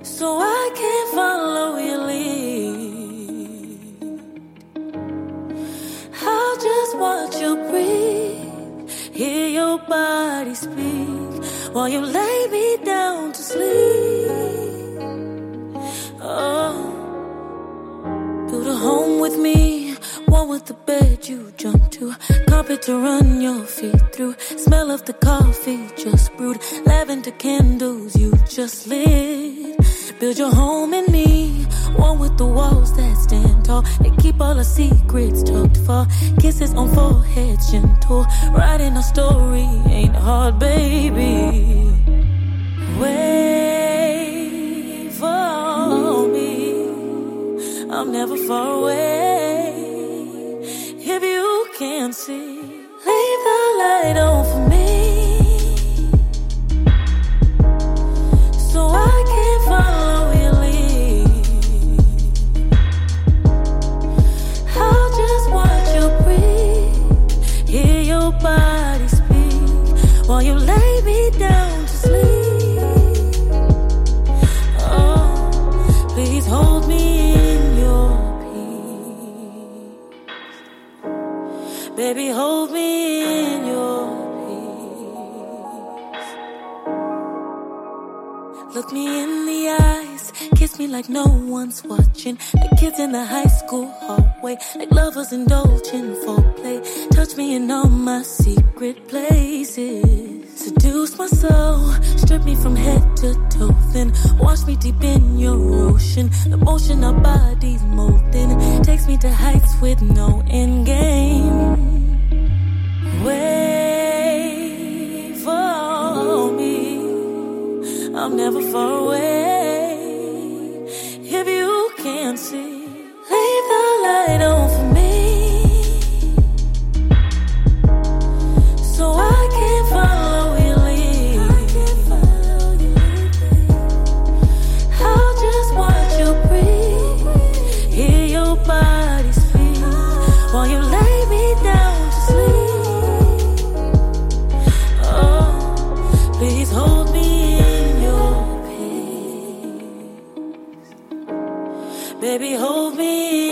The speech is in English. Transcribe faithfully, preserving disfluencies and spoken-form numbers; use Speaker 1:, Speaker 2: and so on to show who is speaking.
Speaker 1: so I can follow your lead. I'll just watch you breathe, hear your body speak, while you lay me down to sleep. Oh, build a home with me, one with the bed you jump to, carpet to run your feet through, smell of the coffee just brewed, lavender candles you just lit. Build your home in me, one with the walls that stand tall, and keep all our secrets tucked far, kisses on foreheads gentle, writing our story ain't hard, baby. Wait for me, I'm never far away. If you can't see, leave the light on for me, so I can follow your lead. I'll just watch you breathe, hear your body speak, while you lay me down to sleep. Oh, please hold me in your peace. Baby, hold me in your peace. Look me in the eyes, kiss me like no one's watching, like kids in the high school hallway, like lovers indulging foreplay. Touch me in all my secret places, seduce my soul, strip me from head to toe, then wash me deep in your ocean. The motion our bodies molding takes me to heights with no end game. Wait for me, I'm never far away. If you can't see, leave the light on for me, so I can follow your lead. I'll just watch you breathe, hear your body speak, while you lay me down to sleep. Oh, please hold me in your peace. Baby, hold me